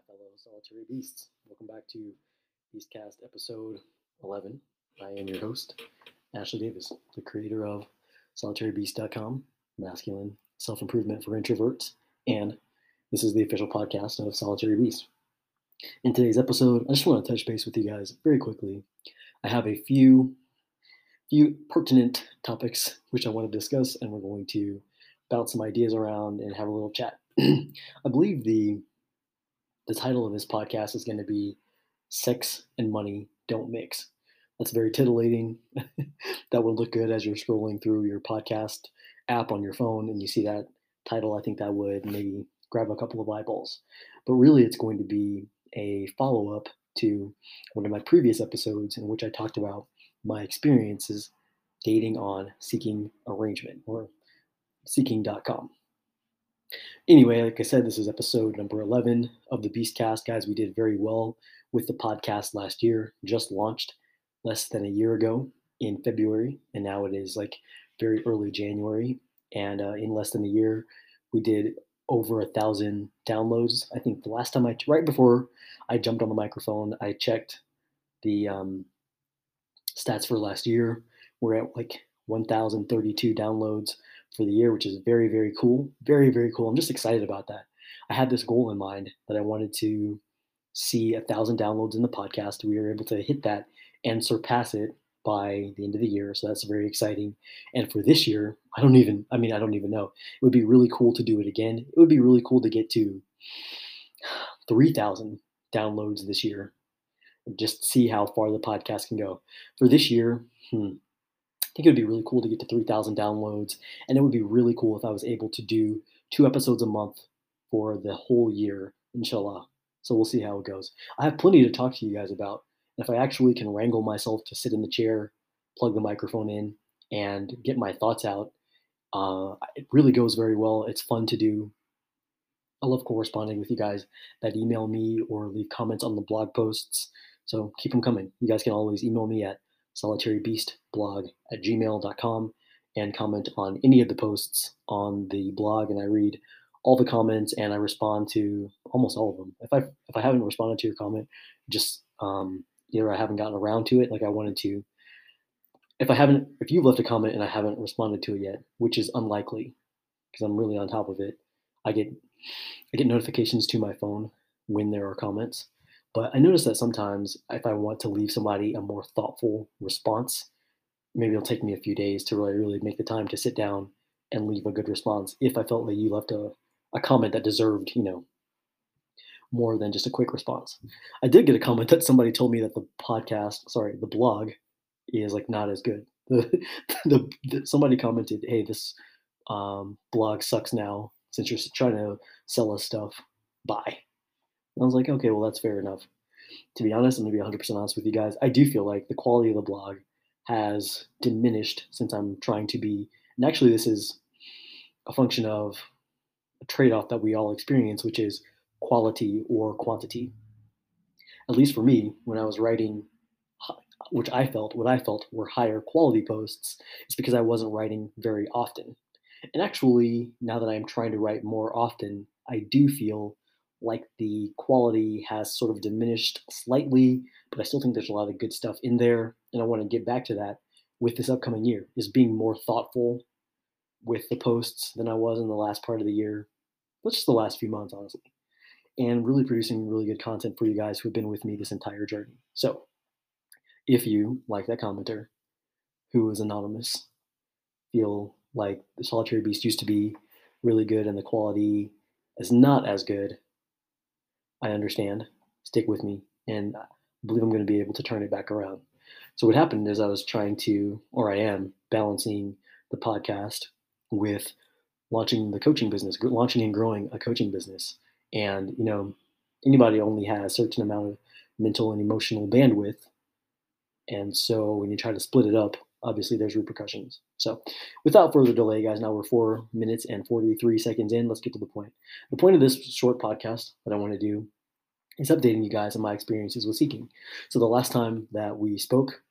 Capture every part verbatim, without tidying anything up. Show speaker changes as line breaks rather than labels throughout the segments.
fellow solitary beasts. Welcome back to Beastcast episode eleven. I am your host, Ashley Davis, the creator of solitary beast dot com, masculine self improvement for introverts, and this is the official podcast of Solitary Beast. In today's episode, I just want to touch base with you guys very quickly. I have a few few pertinent topics which I want to discuss, and we're going to bounce some ideas around and have a little chat. I believe the the title of this podcast is going to be Sex and Money Don't Mix. That's very titillating. That would look good as you're scrolling through your podcast app on your phone and you see that title. I think that would maybe grab a couple of eyeballs. But really, it's going to be a follow up to one of my previous episodes in which I talked about my experiences dating on Seeking Arrangement or Seeking dot com. Anyway, like I said, this is episode number eleven of the Beastcast. Guys, we did very well with the podcast last year. Just launched less than a year ago in February, and now it is like very early January. And uh, in less than a year, we did over a thousand downloads. I think the last time I, right before I jumped on the microphone, I checked the um, stats for last year. We're at like one thousand thirty-two downloads for the year, which is very, very cool. Very, very cool. I'm just excited about that. I had this goal in mind that I wanted to see a thousand downloads in the podcast. We were able to hit that and surpass it by the end of the year. So that's very exciting. And for this year, I don't even, I mean, I don't even know. It would be really cool to do it again. It would be really cool to get to three thousand downloads this year. Just see how far the podcast can go. For this year, hmm, I think it would be really cool to get to three thousand downloads, and it would be really cool if I was able to do two episodes a month for the whole year, inshallah. So we'll see how it goes. I have plenty to talk to you guys about. If I actually can wrangle myself to sit in the chair, plug the microphone in, and get my thoughts out, uh, it really goes very well. It's fun to do. I love corresponding with you guys that email me or leave comments on the blog posts. So keep them coming. You guys can always email me at solitarybeastblog at gmail dot com and comment on any of the posts on the blog, and I read all the comments and I respond to almost all of them. If I if I haven't responded to your comment, just um, either I haven't gotten around to it like I wanted to. If I haven't, if you've left a comment and I haven't responded to it yet, which is unlikely because I'm really on top of it, I get I get notifications to my phone when there are comments. But I notice that sometimes if I want to leave somebody a more thoughtful response, maybe it'll take me a few days to really, really make the time to sit down and leave a good response if I felt that you left a, a comment that deserved, you know, more than just a quick response. I did get a comment that somebody told me that the podcast, sorry, the blog is like not as good. The, the, the somebody commented, "Hey, this um, blog sucks now since you're trying to sell us stuff. Bye." I was like, okay, well, that's fair enough. To be honest, I'm going to be one hundred percent honest with you guys. I do feel like the quality of the blog has diminished since I'm trying to be, and actually, this is a function of a trade off that we all experience, which is quality or quantity. At least for me, when I was writing, which I felt, what I felt were higher quality posts, it's because I wasn't writing very often. And actually, now that I'm trying to write more often, I do feel like the quality has sort of diminished slightly, but I still think there's a lot of good stuff in there. And I want to get back to that with this upcoming year, is being more thoughtful with the posts than I was in the last part of the year. Well, just the last few months, honestly. And really producing really good content for you guys who've been with me this entire journey. So if you, like that commenter, who is anonymous, feel like the Solitary Beast used to be really good and the quality is not as good, I understand. Stick with me, and I believe I'm going to be able to turn it back around. So what happened is I was trying to, or I am, balancing the podcast with launching the coaching business, launching and growing a coaching business. And, you know, anybody only has a certain amount of mental and emotional bandwidth. And so when you try to split it up, obviously there's repercussions. So without further delay, guys, now we're four minutes and forty-three seconds in. Let's get to the point. The point of this short podcast that I want to do is updating you guys on my experiences with Seeking. So the last time that we spoke,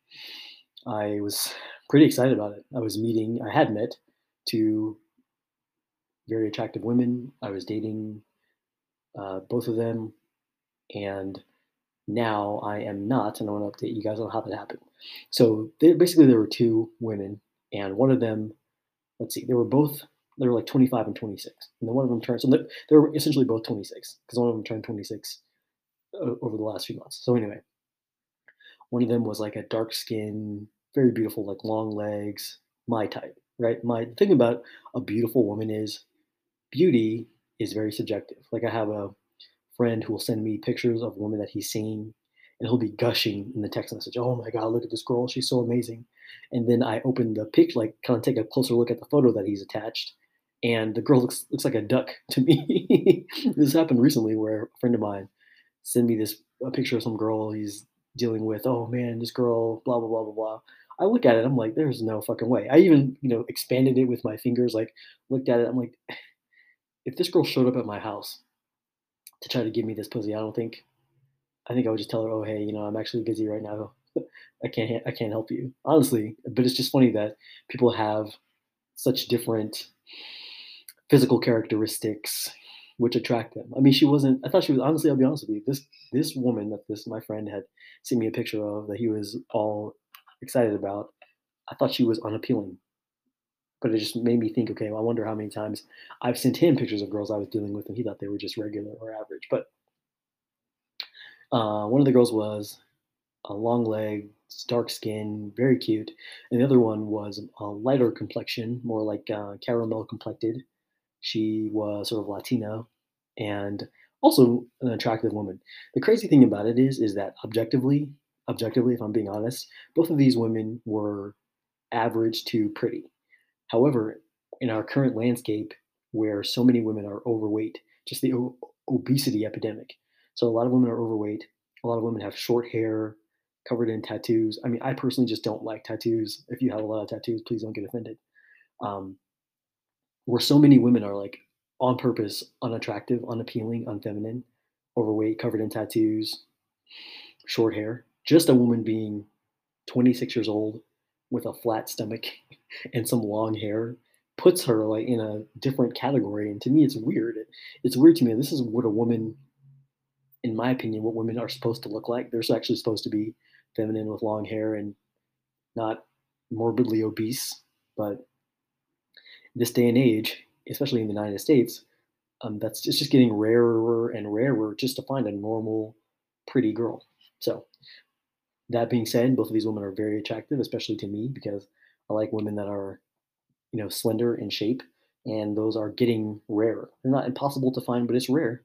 I was pretty excited about it. I was meeting, I had met two very attractive women. I was dating uh, both of them. and now I am not, and I want to update you guys on how that happened. So they, basically, there were two women, and one of them, let's see, they were both they were like twenty-five and twenty-six, and then one of them turned. So they, they were essentially both twenty-six because one of them turned twenty-six o- over the last few months. So anyway, one of them was like a dark skin, very beautiful, like long legs, my type, right? My the thing about a beautiful woman is beauty is very subjective. Like I have a friend who will send me pictures of women that he's seen, and he'll be gushing in the text message. Oh my god, look at this girl, she's so amazing. And then I open the picture, like kind of take a closer look at the photo that he's attached, and the girl looks looks like a duck to me. This happened recently where a friend of mine send me this a picture of some girl he's dealing with. Oh man, this girl, blah blah blah blah blah. I look at it, I'm like, there's no fucking way. I even, you know, expanded it with my fingers, like looked at it, I'm like, if this girl showed up at my house to try to give me this pussy, I don't think I think I would just tell her, "Oh, hey, you know, I'm actually busy right now. I can't I can't help you." Honestly, but it's just funny that people have such different physical characteristics which attract them. I mean, she wasn't I thought she was honestly, I'll be honest with you, this this woman that this my friend had sent me a picture of that he was all excited about, I thought she was unappealing. But it just made me think, okay, well, I wonder how many times I've sent him pictures of girls I was dealing with and he thought they were just regular or average. But uh, one of the girls was a long leg, dark skin, very cute. And the other one was a lighter complexion, more like uh, caramel complected. She was sort of Latina and also an attractive woman. The crazy thing about it is, is that objectively, objectively, if I'm being honest, both of these women were average to pretty. However, in our current landscape, where so many women are overweight, just the o- obesity epidemic. So a lot of women are overweight. A lot of women have short hair, covered in tattoos. I mean, I personally just don't like tattoos. If you have a lot of tattoos, please don't get offended. Um, where so many women are like on purpose unattractive, unappealing, unfeminine, overweight, covered in tattoos, short hair. Just a woman being twenty-six years old with a flat stomach and some long hair puts her like in a different category. And to me, it's weird. It, it's weird to me. This is what a woman, in my opinion, what women are supposed to look like. They're actually supposed to be feminine with long hair and not morbidly obese. But this day and age, especially in the United States, um, that's it's just getting rarer and rarer just to find a normal, pretty girl. So that being said, both of these women are very attractive, especially to me because I like women that are, you know, slender in shape, and those are getting rarer. They're not impossible to find, but it's rare.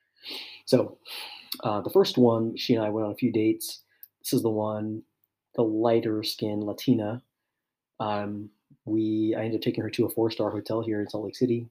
So uh, the first one, she and I went on a few dates. This is the one, the lighter skin Latina. Um, we I ended up taking her to a four star hotel here in Salt Lake City.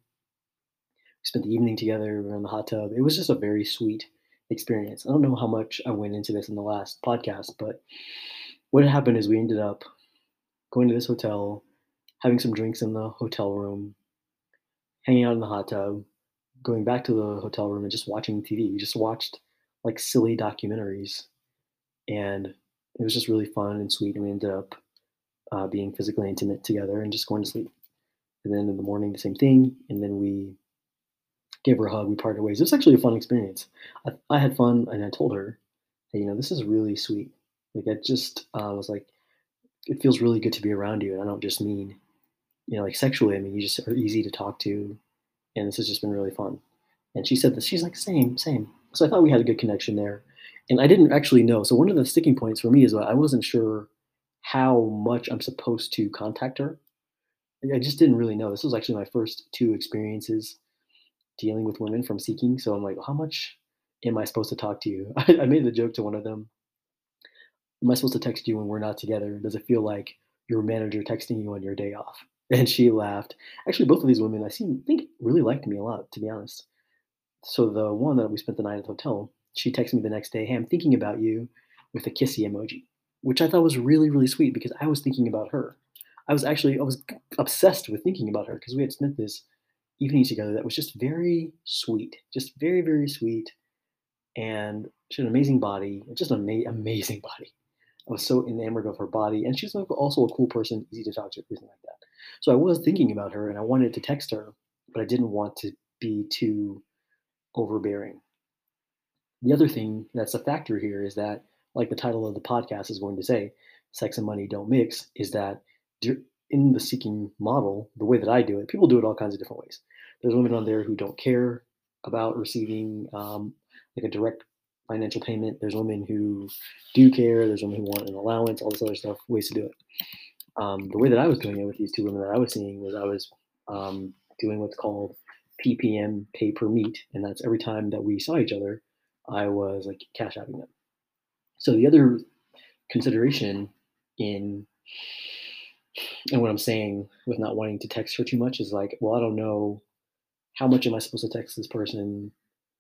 We spent the evening together. We were in the hot tub. It was just a very sweet experience. I don't know how much I went into this in the last podcast, but what happened is we ended up going to this hotel, having some drinks in the hotel room, hanging out in the hot tub, going back to the hotel room and just watching T V. We just watched like silly documentaries, and it was just really fun and sweet. And we ended up uh, being physically intimate together and just going to sleep. And then in the morning, the same thing. And then we gave her a hug. We parted ways. It was actually a fun experience. I, I had fun, and I told her, "Hey, you know, this is really sweet. Like, I just uh, was like, it feels really good to be around you, and I don't just mean, you know, like sexually. I mean, you just are easy to talk to, and this has just been really fun." And she said this. She's like, "Same, same." So I thought we had a good connection there, and I didn't actually know. So one of the sticking points for me is that I wasn't sure how much I'm supposed to contact her. I just didn't really know. This was actually my first two experiences dealing with women from Seeking. So I'm like, how much am I supposed to talk to you? I, I made the joke to one of them. Am I supposed to text you when we're not together? Does it feel like your manager texting you on your day off? And she laughed. Actually, both of these women I seem think really liked me a lot, to be honest. So the one that we spent the night at the hotel, she texted me the next day, "Hey, I'm thinking about you," with a kissy emoji, which I thought was really, really sweet because I was thinking about her. I was actually I was obsessed with thinking about her because we had spent this evening together that was just very sweet, just very, very sweet. And she had an amazing body, just an ama- amazing body. I was so enamored of her body, and she's like also a cool person, easy to talk to, everything like that. So I was thinking about her, and I wanted to text her, but I didn't want to be too overbearing. The other thing that's a factor here is that, like the title of the podcast is going to say, sex and money don't mix, is that in the seeking model, the way that I do it, people do it all kinds of different ways. There's women on there who don't care about receiving um, like a direct financial payment. There's women who do care. There's women who want an allowance, all this other stuff, ways to do it. Um, the way that I was doing it with these two women that I was seeing was I was um, doing what's called P P M, pay per meet, and that's every time that we saw each other, I was like cash outing them. So the other consideration in and what I'm saying with not wanting to text her too much is like, well, I don't know how much am I supposed to text this person,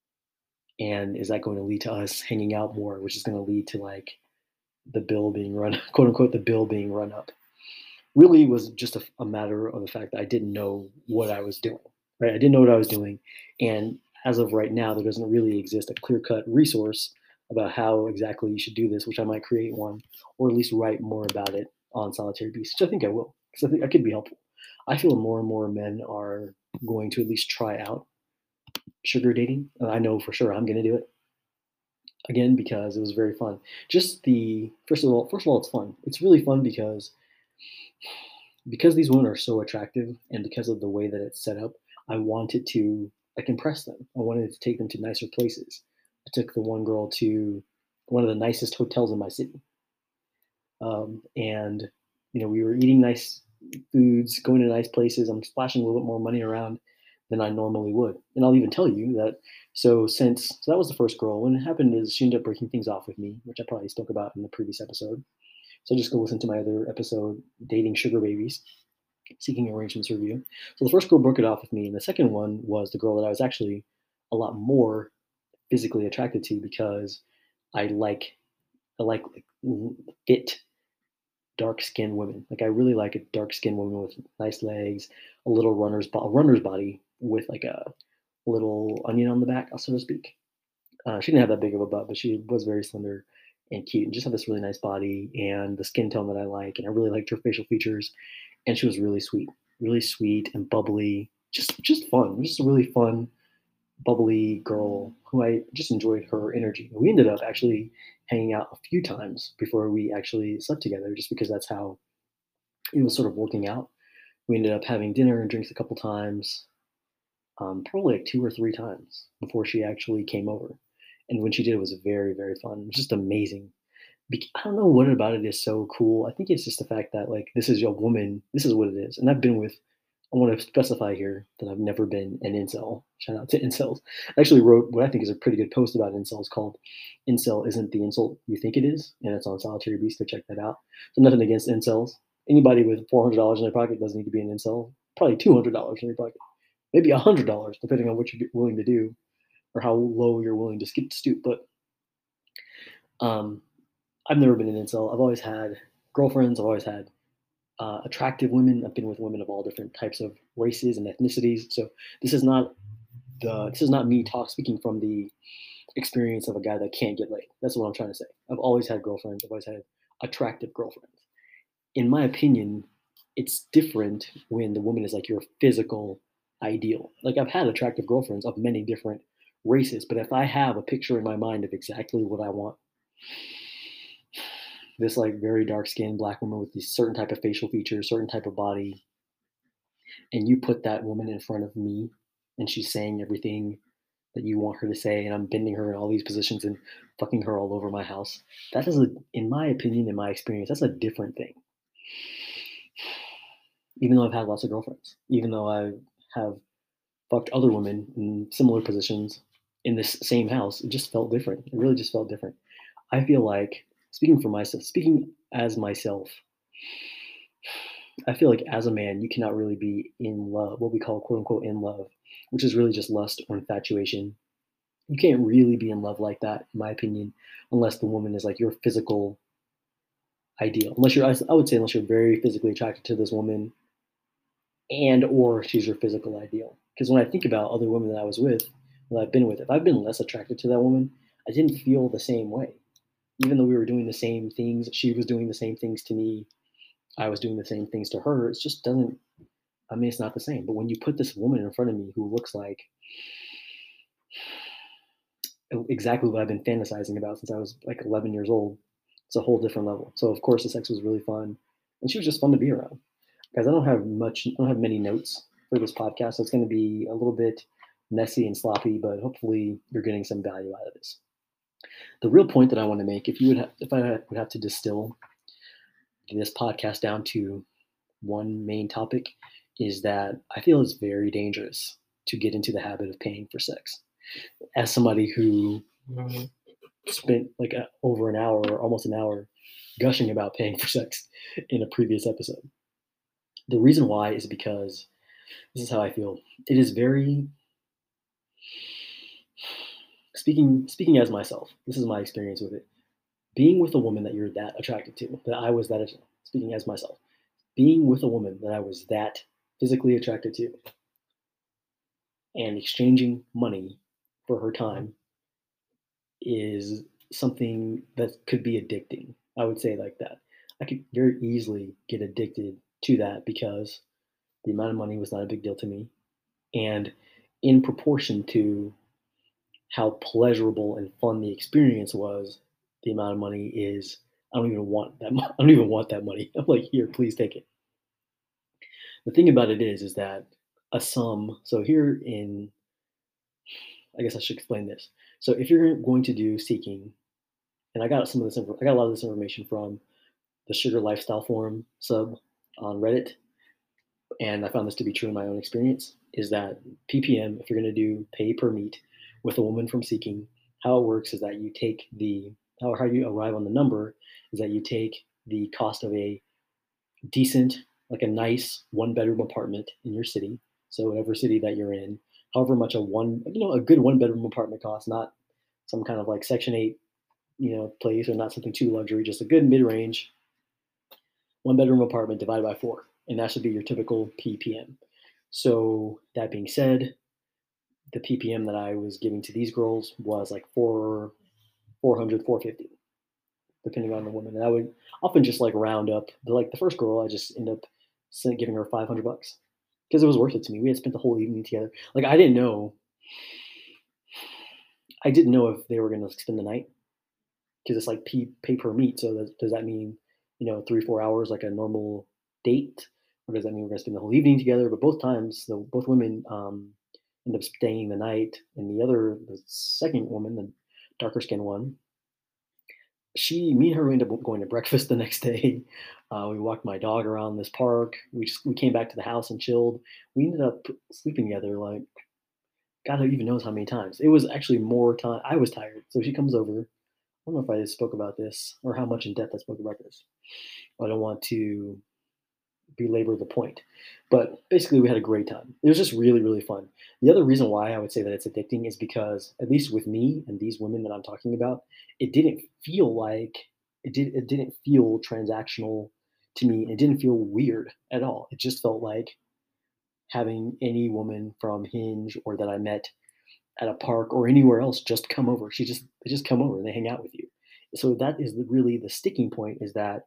and is that going to lead to us hanging out more, which is going to lead to like the bill being run, quote unquote, the bill being run up. Really was just a, a matter of the fact that I didn't know what I was doing. Right, I didn't know what I was doing, and as of right now, there doesn't really exist a clear-cut resource about how exactly you should do this, which I might create one, or at least write more about it on Solitary Beast, which I think I will, because I think I could be helpful. I feel more and more men are going to at least try out sugar dating. Uh, I know for sure I'm going to do it again because it was very fun. Just the first of all, first of all, it's fun. It's really fun because because these women are so attractive, and because of the way that it's set up, I wanted to like impress them. I wanted to take them to nicer places. I took the one girl to one of the nicest hotels in my city, um, and you know we were eating nice foods, going to nice places. I'm splashing a little bit more money around than I normally would, and I'll even tell you that. So since so that was the first girl. When it happened is she ended up breaking things off with me, which I probably spoke about in the previous episode. So just go listen to my other episode, Dating Sugar Babies, Seeking Arrangements Review. So the first girl broke it off with me, and the second one was the girl that I was actually a lot more physically attracted to because I like I like, like fit dark skinned women. Like I really like a dark skinned woman with nice legs, a little runner's bo- runner's body with like a little onion on the back, so to speak. Uh, she didn't have that big of a butt, but she was very slender and cute, and just had this really nice body and the skin tone that I like. And I really liked her facial features, and she was really sweet, really sweet and bubbly, just just fun, just a really fun, bubbly girl who I just enjoyed her energy. We ended up actually hanging out a few times before we actually slept together, just because that's how it was sort of working out. We ended up having dinner and drinks a couple times, um, probably like two or three times before she actually came over. And when she did, it was very, very fun. It was just amazing. Bec- I don't know what about it is so cool. I think it's just the fact that like this is a woman. This is what it is. And I've been with. I want to specify here that I've never been an incel. Shout out to incels. I actually wrote what I think is a pretty good post about incels called "Incel Isn't the Insult You Think It Is," and it's on Solitary Beast. So check that out. So nothing against incels. Anybody with four hundred dollars in their pocket doesn't need to be an incel. Probably two hundred dollars in your pocket, maybe a hundred dollars, depending on what you're willing to do or how low you're willing to skip stoop. But um, I've never been an incel. I've always had girlfriends. I've always had uh, attractive women. I've been with women of all different types of races and ethnicities. So this is not the this is not me talk speaking from the experience of a guy that can't get laid. That's what I'm trying to say. I've always had girlfriends. I've always had attractive girlfriends. In my opinion, it's different when the woman is like your physical ideal. Like I've had attractive girlfriends of many different races, but if I have a picture in my mind of exactly what I want, this like very dark skinned black woman with these certain type of facial features, certain type of body, and you put that woman in front of me and she's saying everything that you want her to say, and I'm bending her in all these positions and fucking her all over my house. That is a, in my opinion, in my experience, that's a different thing. Even though I've had lots of girlfriends, even though I have fucked other women in similar positions in this same house, it just felt different. It really just felt different. I feel like speaking for myself, speaking as myself, I feel like as a man, you cannot really be in love, what we call quote unquote in love, which is really just lust or infatuation. You can't really be in love like that, in my opinion, unless the woman is like your physical ideal. Unless you're, I would say, unless you're very physically attracted to this woman, and or she's your physical ideal. Because when I think about other women that I was with, that I've been with, if I've been less attracted to that woman, I didn't feel the same way. Even though we were doing the same things, she was doing the same things to me, I was doing the same things to her. It just doesn't. I mean, it's not the same. But when you put this woman in front of me who looks like exactly what I've been fantasizing about since I was like eleven years old. It's a whole different level. So of course the sex was really fun, and she was just fun to be around. Guys, I don't have much, I don't have many notes for this podcast, so it's going to be a little bit messy and sloppy, but hopefully you're getting some value out of this. The real point that I want to make, if you would, have, if I would have to distill this podcast down to one main topic, is that I feel it's very dangerous to get into the habit of paying for sex. As somebody who spent like a, over an hour or almost an hour gushing about paying for sex in a previous episode. The reason why is because this is how I feel. It is very speaking speaking as myself. This is my experience with it. Being with a woman that you're that attracted to, that I was that speaking as myself. Being with a woman that I was that physically attracted to, and exchanging money for her time is something that could be addicting. I would say like that. I could very easily get addicted to that because the amount of money was not a big deal to me. And in proportion to how pleasurable and fun the experience was, the amount of money is, I don't even want that. I don't even want that money. I'm like, here, please take it. The thing about it is, is that a sum. So here in, I guess I should explain this. So if you're going to do seeking, and I got some of this, I got a lot of this information from the Sugar Lifestyle Forum sub on Reddit, and I found this to be true in my own experience, is that P P M, if you're going to do pay per meet with a woman from Seeking, how it works is that you take the, how, how you arrive on the number is that you take the cost of a decent, like a nice one bedroom apartment in your city. So whatever city that you're in, however much a one, you know, a good one bedroom apartment costs, not some kind of like Section eight, you know, place, or not something too luxury, just a good mid range one bedroom apartment divided by four. And that should be your typical P P M. So that being said, the P P M that I was giving to these girls was like four, four hundred, four fifty, depending on the woman. And I would often just like round up. The, like the first girl, I just end up giving her five hundred bucks because it was worth it to me. We had spent the whole evening together. Like I didn't know, I didn't know if they were going to spend the night because it's like pay, pay per meet. So that, does that mean, you know, three, four hours like a normal date? Or does that mean we're going to spend the whole evening together? But both times, so both women um, end up staying the night. And the other, the second woman, the darker skinned one, she, me and her ended up going to breakfast the next day. Uh, we walked my dog around this park. We just we came back to the house and chilled. We ended up sleeping together like God even knows how many times. It was actually more time. I was tired, so she comes over. I don't know if I spoke about this or how much in depth I spoke about this. I don't want to belabor the point, but basically we had a great time. It was just really, really fun. The other reason why I would say that it's addicting is because, at least with me and these women that I'm talking about, it didn't feel like it did. It didn't feel transactional to me. It didn't feel weird at all. It just felt like having any woman from Hinge or that I met at a park or anywhere else just come over. She just they just come over and they hang out with you. So that is the, really the sticking point. Is that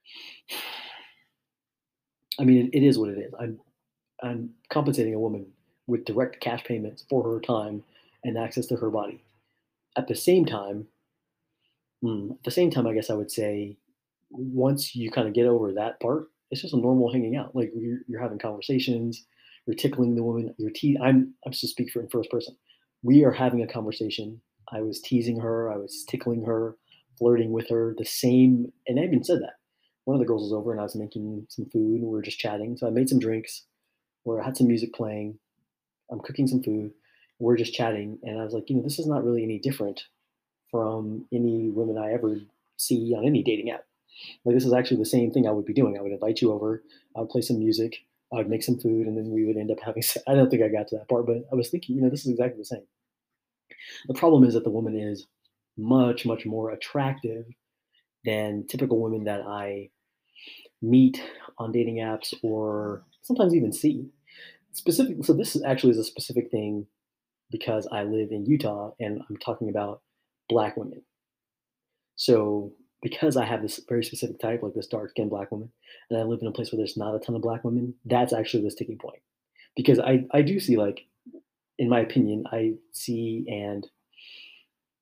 I mean, it, it is what it is. I'm I'm compensating a woman with direct cash payments for her time and access to her body. At the same time, mm, at the same time, I guess I would say once you kind of get over that part, it's just a normal hanging out. Like you're, you're having conversations, you're tickling the woman, you're te- I'm I'm just to speak for in first person. We are having a conversation. I was teasing her, I was tickling her, flirting with her. The same, and I even said that. One of the girls was over, and I was making some food, and we were just chatting. So I made some drinks, where I had some music playing. I'm cooking some food. We're just chatting, and I was like, you know, this is not really any different from any women I ever see on any dating app. Like this is actually the same thing I would be doing. I would invite you over. I would play some music. I would make some food, and then we would end up having. I don't think I got to that part, but I was thinking, you know, this is exactly the same. The problem is that the woman is much, much more attractive than typical women that I meet on dating apps or sometimes even see. Specific. So this is actually is a specific thing because I live in Utah and I'm talking about black women. So because I have this very specific type, like this dark skinned black woman, and I live in a place where there's not a ton of black women, that's actually the sticking point. Because I, I do see like, in my opinion, I see and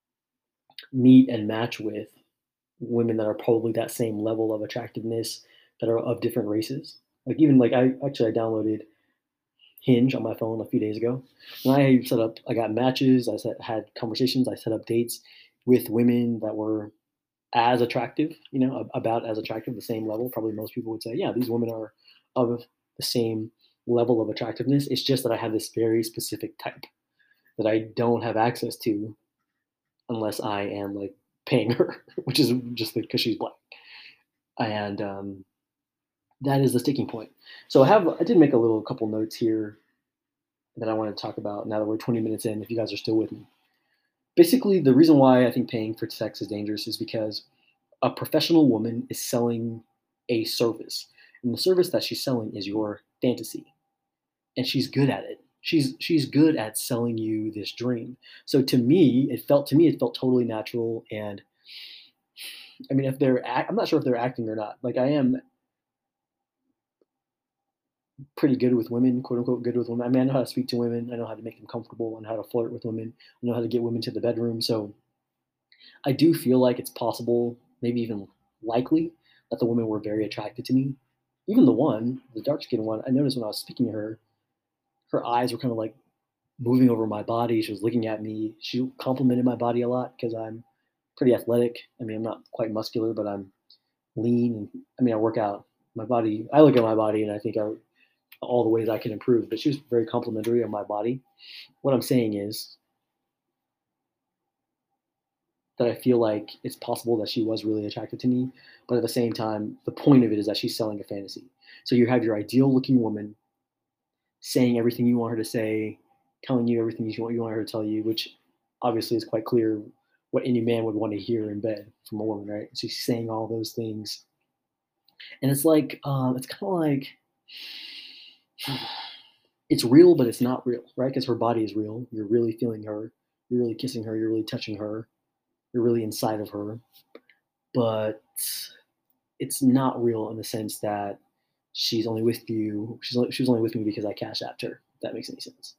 meet and match with women that are probably that same level of attractiveness that are of different races. Like even like I actually I downloaded Hinge on my phone a few days ago, and I set up. I got matches. I set, had conversations. I set up dates with women that were as attractive, you know, about as attractive, the same level. Probably most people would say, yeah, these women are of the same level of attractiveness. It's just that I have this very specific type that I don't have access to unless I am like paying her, which is just because she's black. And um, that is the sticking point. So I have, I did make a little couple notes here that I want to talk about now that we're twenty minutes in, if you guys are still with me. Basically, the reason why I think paying for sex is dangerous is because a professional woman is selling a service, and the service that she's selling is your fantasy, and she's good at it. She's she's good at selling you this dream. So to me, it felt to me it felt totally natural. And I mean, if they're act, I'm not sure if they're acting or not. Like I am pretty good with women, quote unquote, good with women. I mean, I know how to speak to women. I know how to make them comfortable and how to flirt with women. I know how to get women to the bedroom. So I do feel like it's possible, maybe even likely, that the women were very attracted to me. Even the one, the dark skinned one, I noticed when I was speaking to her, her eyes were kind of like moving over my body. She was looking at me. She complimented my body a lot because I'm pretty athletic. I mean, I'm not quite muscular, but I'm lean. And I mean, I work out. My body, I look at my body and I think I, all the ways I can improve, but she was very complimentary of my body. What I'm saying is that I feel like it's possible that she was really attracted to me, but at the same time, the point of it is that she's selling a fantasy. So you have your ideal looking woman saying everything you want her to say, telling you everything you want, you want her to tell you, which obviously is quite clear what any man would want to hear in bed from a woman, right? So she's saying all those things. And it's like, um, it's kind of like, it's real, but it's not real, right? Because her body is real. You're really feeling her. You're really kissing her. You're really touching her. You're really inside of her. But it's not real in the sense that she's only with you. She's she was only with me because I cash apped her. If that makes any sense.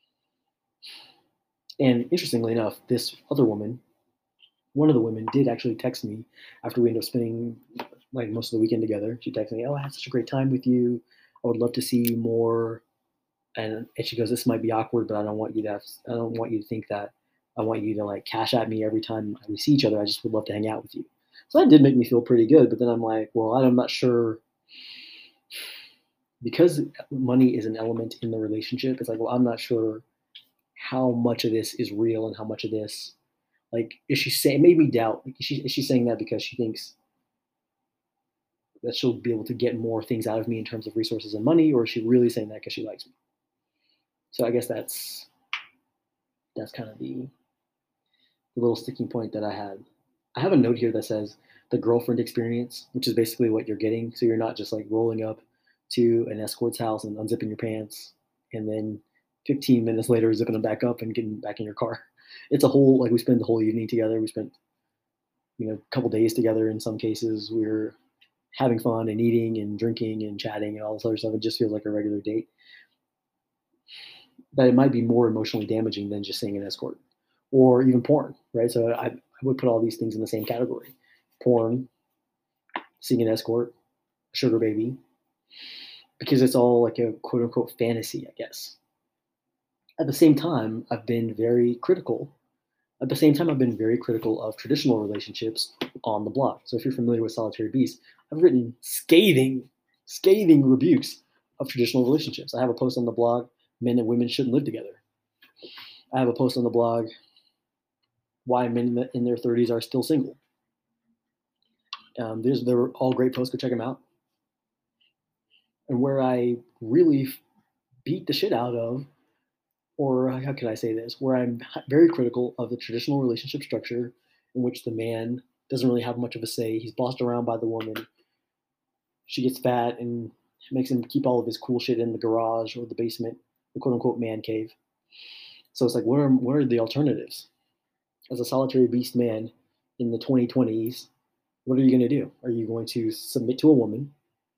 And interestingly enough, this other woman, one of the women, did actually text me after we ended up spending like most of the weekend together. She texted me, "Oh, I had such a great time with you. I would love to see you more." And, and she goes, "This might be awkward, but I don't want you to have, I don't want you to think that I want you to like cash at me every time we see each other. I just would love to hang out with you." So that did make me feel pretty good. But then I'm like, well, I'm not sure, because money is an element in the relationship. It's like, well, I'm not sure how much of this is real and how much of this, like, is she saying? It made me doubt. Like, is she is she saying that because she thinks that she'll be able to get more things out of me in terms of resources and money, or is she really saying that because she likes me? So I guess that's that's kind of the, the little sticking point that I had. I have a note here that says the girlfriend experience, which is basically what you're getting. So you're not just like rolling up to an escort's house and unzipping your pants and then fifteen minutes later zipping them back up and getting back in your car. It's a whole, like, we spend the whole evening together. We spent, you know, a couple days together in some cases. We're having fun and eating and drinking and chatting and all this other stuff. It just feels like a regular date. That it might be more emotionally damaging than just seeing an escort or even porn, right? So I, I would put all these things in the same category: porn, seeing an escort, sugar baby, because it's all like a quote unquote fantasy, I guess. At the same time, I've been very critical. At the same time, I've been very critical of traditional relationships on the blog. So if you're familiar with Solitary Beast, I've written scathing, scathing rebukes of traditional relationships. I have a post on the blog: men and women shouldn't live together. I have a post on the blog: why men in their thirties are still single. Um, there's, they're all great posts. Go check them out. And where I really beat the shit out of, or how can I say this, where I'm very critical of the traditional relationship structure in which the man doesn't really have much of a say. He's bossed around by the woman. She gets fat and makes him keep all of his cool shit in the garage or the basement, the quote unquote man cave. So it's like, what are, what are the alternatives? As a solitary beast man in the twenty twenties, what are you going to do? Are you going to submit to a woman?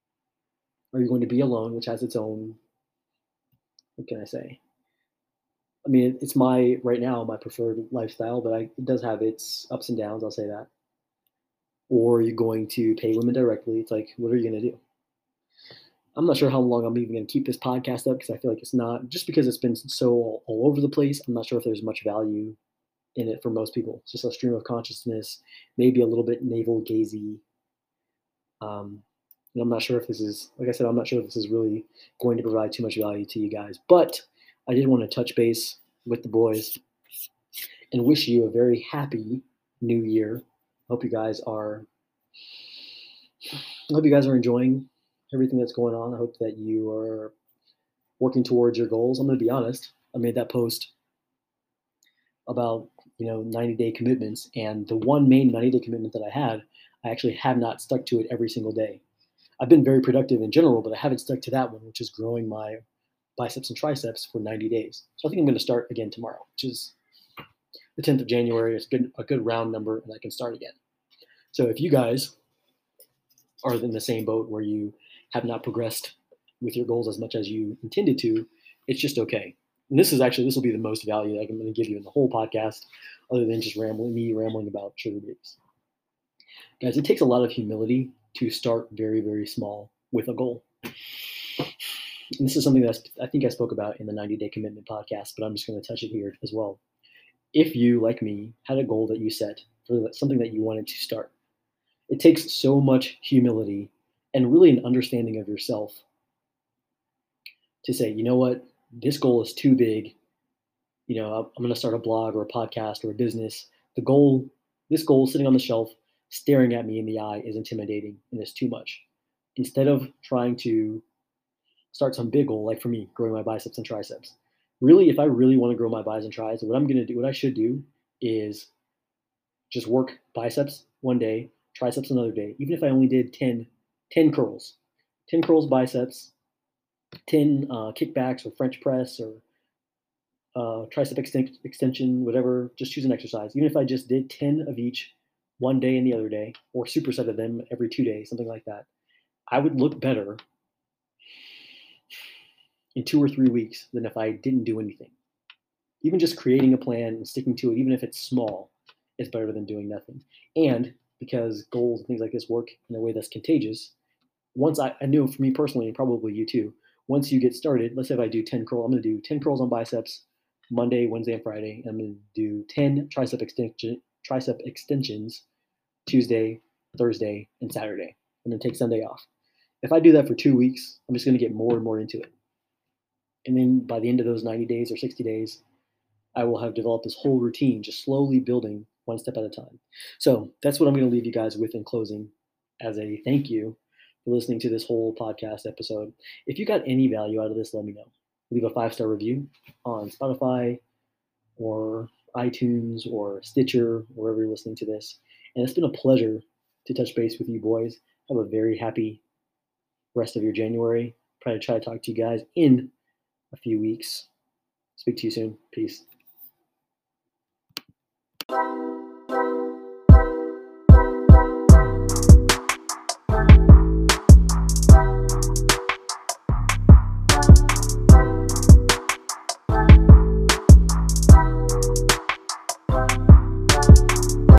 Are you going to be alone, which has its own, what can I say, I mean, it's my right now my preferred lifestyle, but I, it does have its ups and downs. I'll say that. Or you're going to pay women directly. It's like, what are you going to do? I'm not sure how long I'm even going to keep this podcast up because I feel like it's not just because it's been so all, all over the place. I'm not sure if there's much value in it for most people. It's just a stream of consciousness, maybe a little bit navel gazy. Um, and I'm not sure if this is, like I said, I'm not sure if this is really going to provide too much value to you guys. But I did want to touch base with the boys and wish you a very happy new year. Hope you guys are. I hope you guys are enjoying everything that's going on. I hope that you are working towards your goals. I'm going to be honest. I made that post about you know ninety day commitments, and the one main ninety day commitment that I had, I actually have not stuck to it every single day. I've been very productive in general, but I haven't stuck to that one, which is growing my biceps and triceps for ninety days. So I think I'm going to start again tomorrow, which is the tenth of January. It's good, a good round number, and I can start again. So if you guys are in the same boat where you have not progressed with your goals as much as you intended to, it's just okay. And this is actually, this will be the most value that I'm going to give you in the whole podcast, other than just rambling, me rambling about sugar babies. Guys, it takes a lot of humility to start very, very small with a goal. And this is something that I think I spoke about in the ninety day commitment podcast, but I'm just going to touch it here as well. If you, like me, had a goal that you set for something that you wanted to start, it takes so much humility and really an understanding of yourself to say, you know what, this goal is too big. You know, I'm going to start a blog or a podcast or a business. The goal, this goal sitting on the shelf, staring at me in the eye is intimidating and it's too much. Instead of trying to start some big goal, like for me, growing my biceps and triceps, really, if I really want to grow my biceps and triceps, what I'm going to do, what I should do is just work biceps one day, triceps another day. Even if I only did ten, ten curls, ten curls biceps, ten uh, kickbacks or French press or uh, tricep exten- extension, whatever, just choose an exercise. Even if I just did ten of each one day and the other day, or superset of them every two days, something like that, I would look better in two or three weeks than if I didn't do anything. Even just creating a plan and sticking to it, even if it's small, is better than doing nothing. And because goals and things like this work in a way that's contagious, once I, I know for me personally, and probably you too, once you get started, let's say if I do ten curls, I'm going to do ten curls on biceps Monday, Wednesday, and Friday. I'm going to do ten tricep extension, tricep extensions Tuesday, Thursday, and Saturday, and then take Sunday off. If I do that for two weeks, I'm just going to get more and more into it. And then by the end of those ninety days or sixty days, I will have developed this whole routine, just slowly building one step at a time. So that's what I'm going to leave you guys with in closing as a thank you for listening to this whole podcast episode. If you got any value out of this, let me know. Leave a five-star review on Spotify or iTunes or Stitcher, wherever you're listening to this. And it's been a pleasure to touch base with you boys. Have a very happy rest of your January. Probably try to talk to you guys in a few weeks. Speak to you soon. Peace.